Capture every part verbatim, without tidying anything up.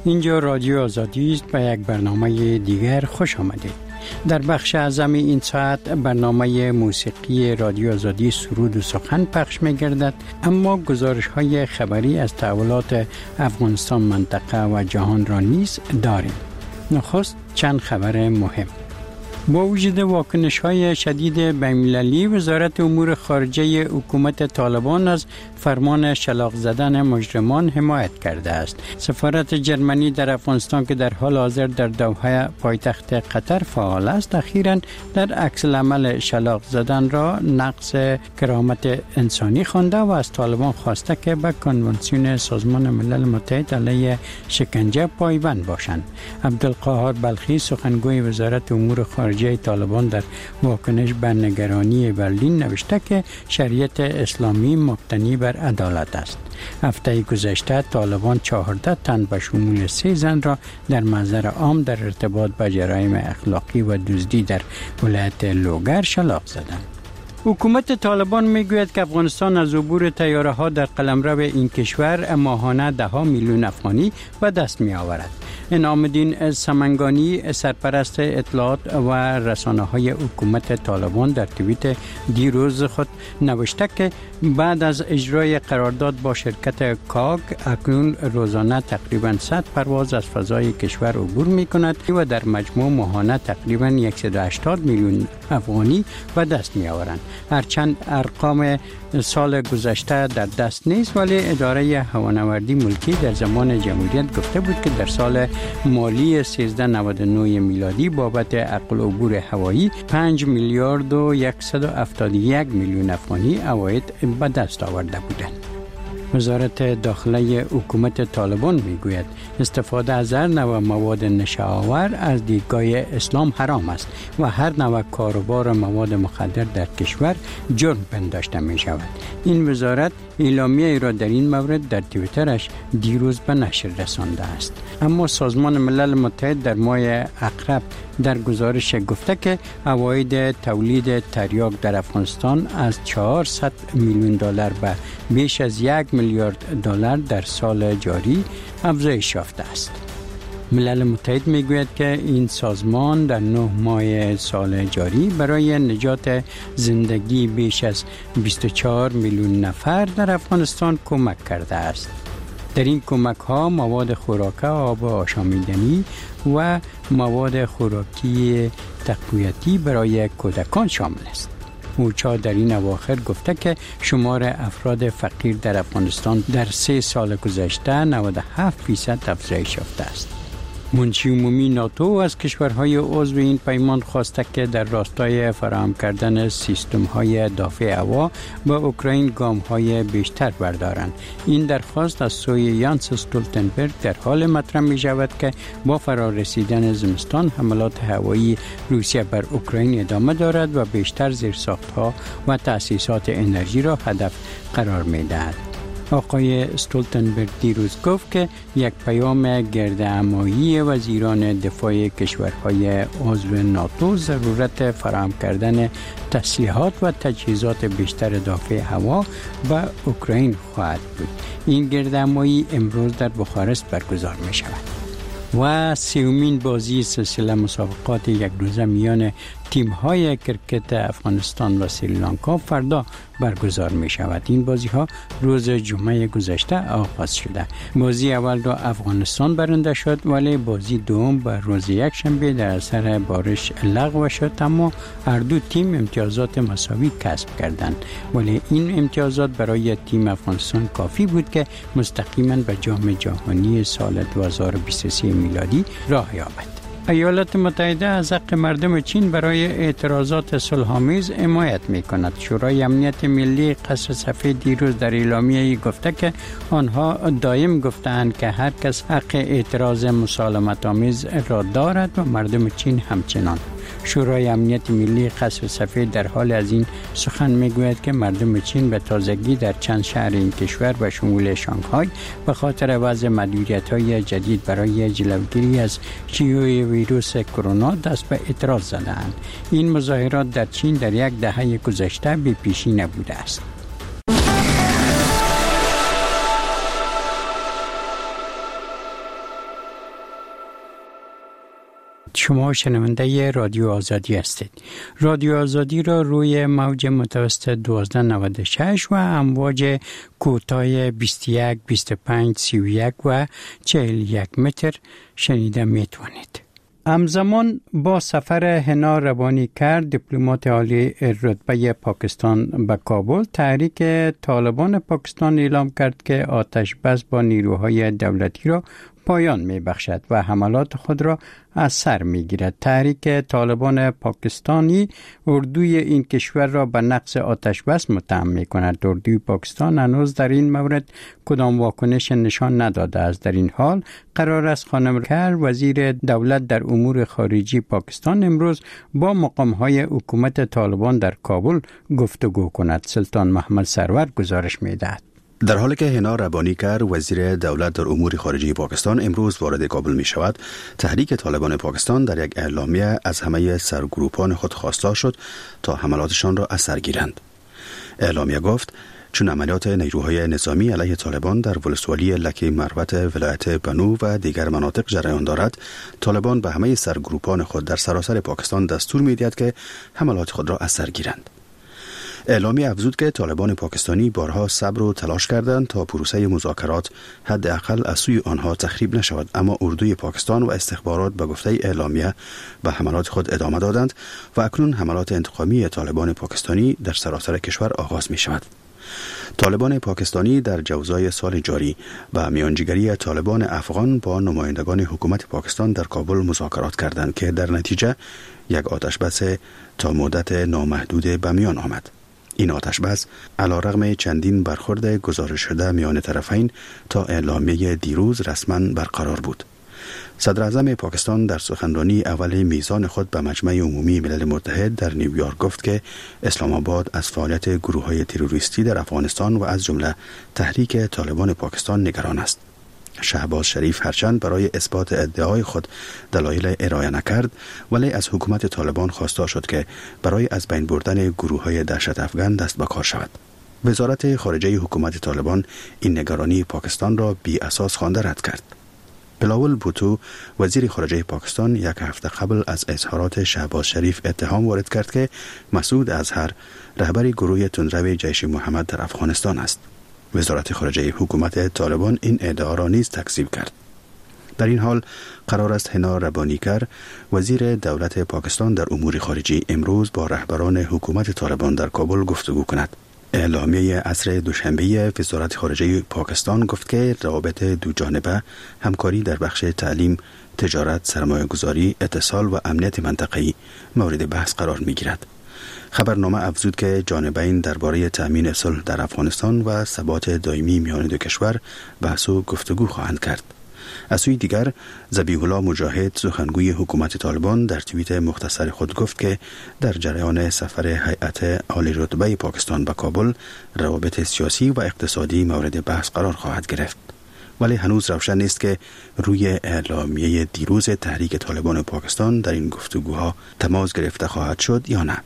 اینجا رادیو آزادی است. به یک برنامه دیگر خوش آمدید. در بخش اعظم این ساعت برنامه موسیقی رادیو آزادی سرود و سخن پخش می گردد، اما گزارش های خبری از تحولات افغانستان، منطقه و جهان را نیز داریم. نخست چند خبر مهم. با وجود واکنش‌های شدید بین‌المللی، وزارت امور خارجه حکومت طالبان از فرمان شلاق زدن مجرمان حمایت کرده است. سفارت جرمنی در افغانستان که در حال حاضر در دوحه پایتخت قطر فعال است، اخیراً در عکس العمل شلاق زدن را نقض کرامت انسانی خوانده و از طالبان خواسته که به کنوانسیون سازمان ملل متحد علیه شکنجه پایبند باشند. عبدالقاهر بلخی، سخنگوی وزارت امور خارجه طالبان، در واکنش به نگرانی برلین نوشته که شریعت اسلامی مبتنی بر عدالت است. هفته گذشته طالبان چهارده تن به شمول سه زن را در محضر عام در ارتباط با جرایم اخلاقی و دزدی در ولایت لوگر شلاق زدند. حکومت طالبان میگوید که افغانستان از عبور طیاره ها در قلمرو این کشور ماهانه ده ها میلیون افغانی به دست می آورد. انعام‌الدین سمنگانی، سرپرست اطلاعات و رسانه های حکومت طالبان، در توییت دیروز خود نوشته که بعد از اجرای قرارداد با شرکت کاگ، اکنون روزانه تقریباً صد پرواز از فضای کشور عبور می کند و در مجموع ماهانه تقریباً صد و هشتاد میلیون افغانی به دست می آورند. هرچند ارقام سال گذشته در دست نیست، ولی اداره هوانوردی ملکی در زمان جمهوریت گفته بود که در سال مالی سیزده نود و نه میلادی بابت عقل عبور هوایی پنج میلیارد و صد و هفتاد و یک میلیون افغانی عواید به دست آورده بودند. وزارت داخله حکومت طالبان میگوید استفاده از هر نوع مواد نشه‌آور از دیدگاه اسلام حرام است و هر نوع کاروبار مواد مخدر در کشور جرم پنداشته می شود. این وزارت اعلامیه را در این مورد در توییترش دیروز به نشر رسانده است. اما سازمان ملل متحد در ماه اقرب در گزارش گفته که عواید تولید تریاک در افغانستان از چهارصد میلیون دلار به بیش از یک میلیارد دلار در سال جاری افزایش یافته است. ملل متحد میگوید که این سازمان در نه ماه سال جاری برای نجات زندگی بیش از بیست و چهار میلیون نفر در افغانستان کمک کرده است. در این کمک ها مواد خوراک، آب آشامیدنی و مواد خوراکی تقویتی برای کودکان شامل است. اوچا در این اواخر گفته که شمار افراد فقیر در افغانستان در سه سال گذشته نود و هفت فیصد افزایش یافته است. منشی عمومی ناتو از کشورهای عضو این پیمان خواسته که در راستای فراهم کردن سیستم‌های دفاع هوا به اوکراین گام‌های بیشتر بردارند. این درخواست از سوی یانس استولتنبرگ در حال مطرح می‌شود که با فرارسیدن زمستان حملات هوایی روسیه بر اوکراین ادامه دارد و بیشتر زیرساخت‌ها و تأسیسات انرژی را هدف قرار می‌دهد. آقای استولتنبرگ دیروز گفت که یک پیام گردهمایی وزیران دفاع کشورهای عضو ناتو ضرورت فراهم کردن تسلیحات و تجهیزات بیشتر دفاع هوا به اوکراین خواهد بود. این گردهمایی امروز در بخارست برگزار می شود. و سومین بازی سلسله مسابقات یک روزه میان تیم‌های کرکت افغانستان و سریلانکا فردا برگزار می شود. این بازی ها روز جمعه گذشته آغاز شده. بازی اول را افغانستان برنده شد، ولی بازی دوم به روز یک شنبه در اثر بارش لغو شد، اما هر دو تیم امتیازات مساوی کسب کردند. ولی این امتیازات برای تیم افغانستان کافی بود که مستقیما به جام جهانی سال دو هزار و بیست و سه میلادی راه یابد. ایالات متحده از حق مردم چین برای اعتراضات صلح‌آمیز حمایت می‌کند. شورای امنیت ملی قصر سفید دیروز در اعلامیه‌ای گفته که آنها دائم گفتند که هر کس حق اعتراض مسالمت‌آمیز را دارد و مردم چین همچنان. شورای امنیت ملی قصر سفید در حال از این سخن میگوید که مردم چین به تازگی در چند شهر این کشور به شمول شانگهای به خاطر وضع محدودیت‌های جدید برای جلوگیری از شیوع ویروس کرونا دست به اعتراض زدند. این مظاهرات در چین در یک دهه گذشته بی پیشی نبوده است. شما شنونده رادیو آزادی هستید. رادیو آزادی را روی موج متوسط دوازده نود و شش و امواج کوتاه بیست و یک، بیست و پنج، سی و یک و چهل و یک متر شنیده می توانید. همزمان با سفر هنا ربانیکر دیپلمات عالی رتبه پاکستان به کابل، تحریک طالبان پاکستان اعلام کرد که آتش بس با نیروهای دولتی را پایان می بخشد و حملات خود را از سر می گیرد. تحریک طالبان پاکستانی اردوی این کشور را به نقض آتش بس متهم می کند. اردوی پاکستان هنوز در این مورد کدام واکنش نشان نداده است. در این حال قرار است خانم کر وزیر دولت در امور خارجی پاکستان امروز با مقام‌های حکومت طالبان در کابل گفتگو کند. سلطان محمد سرور گزارش می دهد. در حالی که هنا ربانیکر وزیر دولت در امور خارجی پاکستان امروز وارد کابل می شود، تحریک طالبان پاکستان در یک اعلامیه از همه سرگروپان خود خواستار شد تا حملاتشان را از سر گیرند. اعلامیه گفت چون عملیات نیروهای نظامی علیه طالبان در ولسوالی لکی مروت ولایت بنو و دیگر مناطق جریان دارد، طالبان به همه سرگروپان خود در سراسر پاکستان دستور می دهد که حملات خود را از سر گیرند. اعلامیه افزود که طالبان پاکستانی بارها صبر و تلاش کردند تا پروسه مذاکرات حداقل از سوی آنها تخریب نشود، اما اردوی پاکستان و استخبارات به گفته اعلامیه به حملات خود ادامه دادند و اکنون حملات انتقامی طالبان پاکستانی در سراسر کشور آغاز می شود. طالبان پاکستانی در جوزای سال جاری با میانجیگری طالبان افغان با نمایندگان حکومت پاکستان در کابل مذاکرات کردند که در نتیجه یک آتش بس تا مدت نامحدود به میان آمد. این آتش بس علیرغم چندین برخورد گزارش شده میان طرفین تا اعلامیه دیروز رسما برقرار بود. صدر اعظم پاکستان در سخنرانی اول میزان خود به مجمع عمومی ملل متحد در نیویورک گفت که اسلام آباد از فعالیت گروه‌های تروریستی در افغانستان و از جمله تحریک طالبان پاکستان نگران است. شهباز شریف هرچند برای اثبات ادعای خود دلایل ارائه نکرد، ولی از حکومت طالبان خواستار شد که برای از بین بردن گروه‌های دهشت افغان دست به کار شود. وزارت خارجه حکومت طالبان این نگرانی پاکستان را بی اساس خوانده رد کرد. بلاول بوتو وزیر خارجه پاکستان یک هفته قبل از اظهارات شهباز شریف اتهام وارد کرد که مسعود اظهر رهبر گروه تندرو جیش محمد در افغانستان است. وزارت خارجه حکومت طالبان این ادعا را نیز تکذیب کرد. در این حال قرار است هنا ربانیکر وزیر دولت پاکستان در امور خارجی امروز با رهبران حکومت طالبان در کابل گفتگو کند. اعلامیه عصر دوشنبه وزارت خارجه پاکستان گفت که روابط دو جانبه همکاری در بخش تعلیم، تجارت، سرمایه‌گذاری، اتصال و امنیت منطقه‌ای مورد بحث قرار می‌گیرد. خبرنامه افزود که جانبین درباره تأمین صلح در افغانستان و ثبات دائمی میان دو کشور بحث و گفتگو خواهند کرد. از سوی دیگر ذبیح الله مجاهد سخنگوی حکومت طالبان در توییت مختصر خود گفت که در جریان سفر هیئت عالی رتبه پاکستان به کابل روابط سیاسی و اقتصادی مورد بحث قرار خواهد گرفت، ولی هنوز روشن نیست که روی اعلامیه دیروز تحریک طالبان پاکستان در این گفتگوها تماس گرفته خواهد شد یا نه.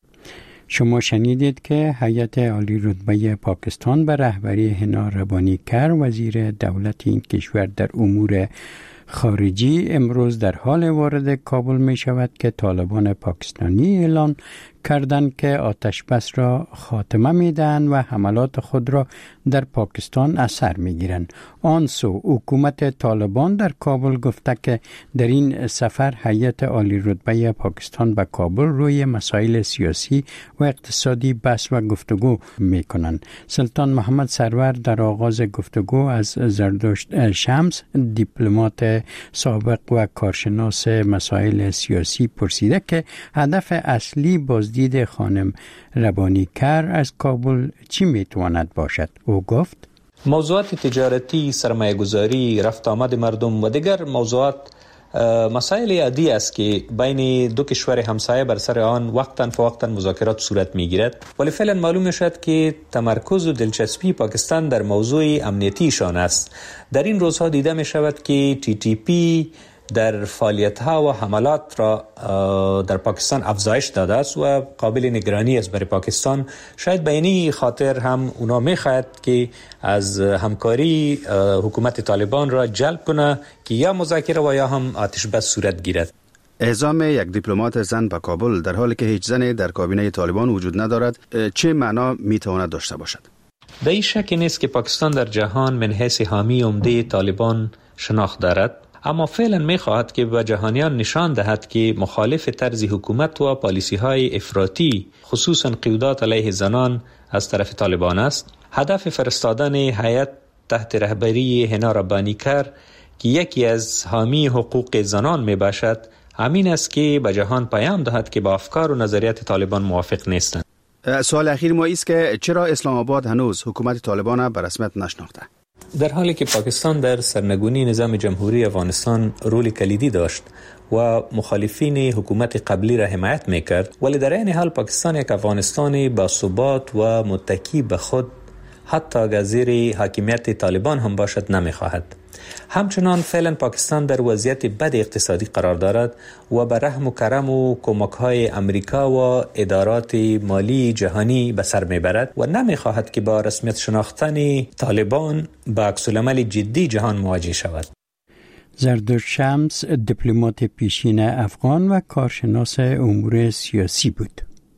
شما شنیدید که هیئت عالی رتبه پاکستان به رهبری هنا ربانیکر وزیر دولت این کشور در امور خارجی امروز در حال وارد کابل می شود که طالبان پاکستانی اعلان کردند که آتش بس را خاتمه می دهند و حملات خود را در پاکستان از سر می گیرند. آن سو حکومت طالبان در کابل گفته که در این سفر هیئت عالی رتبه پاکستان به کابل روی مسائل سیاسی و اقتصادی بحث و گفتگو می کنند. سلطان محمد سرور در آغاز گفتگو از زردشت شمس دیپلمات سابق و کارشناس مسائل سیاسی پرسیده که هدف اصلی بازدید خانم ربانیکر از کابل چی میتواند باشد؟ او گفت موضوعات تجارتی، سرمایه گذاری، رفت آمد مردم و دیگر موضوعات مسائل عادی است که بین دو کشور همسایه بر سر آن وقتاً فوقتاً مذاکرات صورت میگیرد، ولی فعلا معلوم شد که تمرکز و دلچسپی پاکستان در موضوع امنیتیشان است. در این روزها دیده می شود که تی تی پی در فعالیت‌ها و حملات را در پاکستان افزایش داده است و قابل نگرانی است برای پاکستان. شاید به این خاطر هم اونا می‌خواهد که از همکاری حکومت طالبان را جلب کنه که یا مذاکره و یا هم آتش بس صورت گیرد. اعزام یک دیپلمات زن به کابل در حالی که هیچ زنی در کابینه طالبان وجود ندارد چه معنا میتواند داشته باشد؟ در این شکی نیست که پاکستان در جهان من حیث حامی عمده طالبان شناخت دارد، اما فعلا می خواهد که به جهانیان نشان دهد که مخالف طرز حکومت و پالیسی های افراطی خصوصا قیودات علیه زنان از طرف طالبان است. هدف فرستادن هیئت تحت رهبری حنا ربانیکر که یکی از حامی حقوق زنان می باشد همین است که به جهان پیام دهد که با افکار و نظریات طالبان موافق نیستند. سوال اخیر ما است که چرا اسلام آباد هنوز حکومت طالبان به رسمیت نشناخته؟ در حالی که پاکستان در سرنگونی نظام جمهوری افغانستان رول کلیدی داشت و مخالفین حکومت قبلی را حمایت میکرد، ولی در این حال پاکستان یک افغانستان با ثبات و متکی به خود حتی اگر زیر حاکمیت طالبان هم باشد نمیخواهد. همچنان فعلا پاکستان در وضعیت بد اقتصادی قرار دارد و به رحم و کرم و کمک‌های امریکا و ادارات مالی جهانی به سر میبرد و نمیخواهد که با رسمیت شناختن طالبان با عکس‌العمل جدی جهان مواجه شود. زردوش شمس دیپلمات پیشین افغان و کارشناس امور سیاسی بود.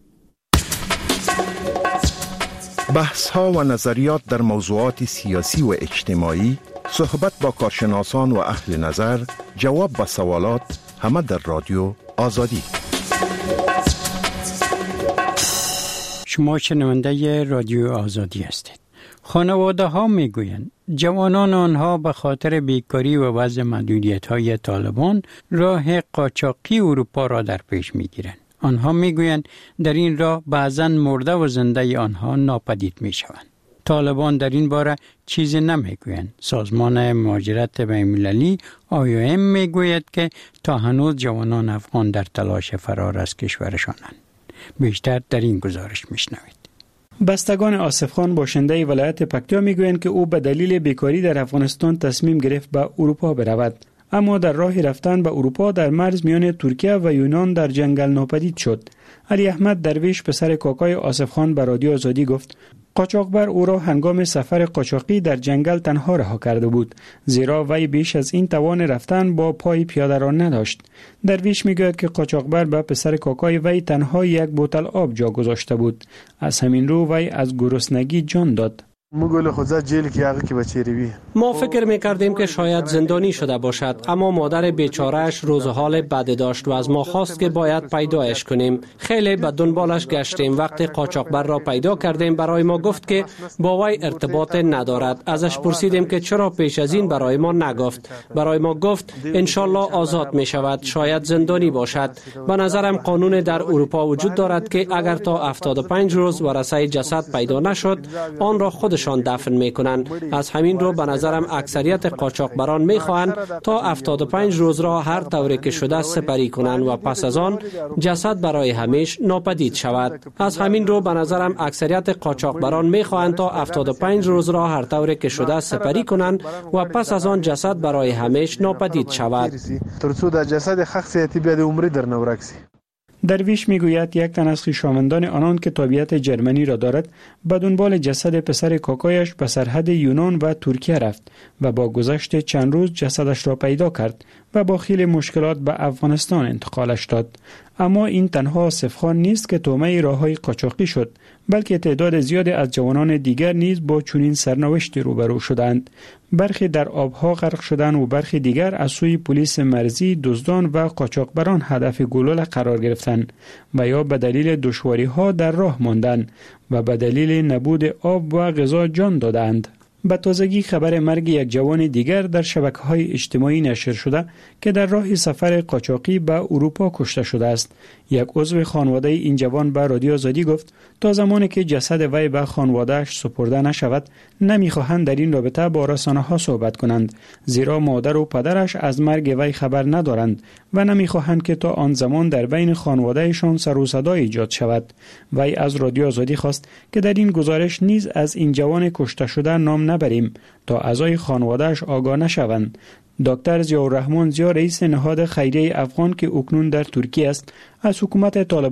بحث‌ها و نظریات در موضوعات سیاسی و اجتماعی، صحبت با کارشناسان و اهل نظر، جواب به سوالات، همه در رادیو آزادی. شما شنونده رادیو آزادی هستید. خانواده ها می گویند جوانان آنها به خاطر بیکاری و وضع محدودیت های طالبان راه قاچاقی اروپا را در پیش می گیرند. آنها می گویند در این راه بعضاً مرده و زنده آنها ناپدید می شوند. طالبان در این باره چیزی نمی گویند. سازمان مهاجرت بین‌المللی آی او ام می گوید که تا هنوز جوانان افغان در تلاش فرار از کشورشانند. بیشتر در این گزارش می شنوید. بستگان آصف خان باشنده ولایت پکتیا می گویند که او به دلیل بیکاری در افغانستان تصمیم گرفت به اروپا برود. اما در راه رفتن به اروپا در مرز میان ترکیه و یونان در جنگل ناپدید شد. علی احمد درویش پسر کاکای آصف خان به رادیو آزادی گفت قاچاقبر او را هنگام سفر قاچاقی در جنگل تنها رها کرده بود، زیرا وی بیش از این توان رفتن با پای پیاده را نداشت. درویش میگوید که قاچاقبر به پسر کاکای وی تنها یک بوتل آب جا گذاشته بود. از همین رو وی از گرسنگی جان داد. ما فکر میکردیم که شاید زندانی شده باشد، اما مادر بیچارهش روز حال بد داشت و از ما خواست که باید پیدایش کنیم. خیلی به دنبالش گشتیم. وقتی قاچاقبر را پیدا کردیم برای ما گفت که با وی ارتباط ندارد. ازش پرسیدیم که چرا پیش از این برای ما نگفت. برای ما گفت انشالله آزاد می شود، شاید زندانی باشد. به نظرم قانون در اروپا وجود دارد که اگر تا هفتاد و پنج روز ورثه جسد پیدا نشد آن را خودشان دفن میکنند. از همین رو به نظرم اکثریت قاچاقبران میخواهند تا هفتاد و پنج روز را هر طوری که شده سپری کنند و پس از آن جسد برای همیشه ناپدید شود. از همین رو به نظرم اکثریت قاچاقبران میخواهند تا هفتاد و پنج روز را هر طوری که شده سپری کنند و پس از آن جسد برای همیشه ناپدید شود. درویش میگوید یک تن از خویشاوندان آنان که تابعیت جرمنی را دارد به دنبال جسد پسر کاکایش به سرحد یونان و ترکیه رفت و با گذشت چند روز جسدش را پیدا کرد و با خیلی مشکلات به افغانستان انتقالش داد. اما این تنها آصف خان نیست که طعمه راههای قاچاقی شد، بلکه تعداد زیادی از جوانان دیگر نیز با چنین سرنوشتی روبرو شدند. برخی در آبها غرق شدند و برخی دیگر از سوی پلیس مرزی، دزدان و قاچاقبران هدف گلوله قرار گرفتند و یا به دلیل دشواری‌ها در راه ماندند و به دلیل نبود آب و غذا جان دادند. به تازگی خبر مرگ یک جوان دیگر در شبکه‌های اجتماعی نشر شده که در راه سفر قاچاقی به اروپا کشته شده است. یک عضو خانواده این جوان به رادیو آزادی گفت تا زمانی که جسد وی به خانواده‌اش سپرده نشود نمی‌خواهند در این رابطه با رسانه‌ها صحبت کنند، زیرا مادر و پدرش از مرگ وی خبر ندارند و نمی‌خواهند که تا آن زمان در بین خانواده‌شان سر و صدا ایجاد شود. وی از رادیو آزادی خواست که در این گزارش نیز از این جوان کشته شده نام نبریم تا اعضای خانواده‌اش آگاه نشوند. دکتر ضیاءالرحمن ضیا رئیس نهاد خیریه افغان که اکنون در ترکیه است از حکومت طالبان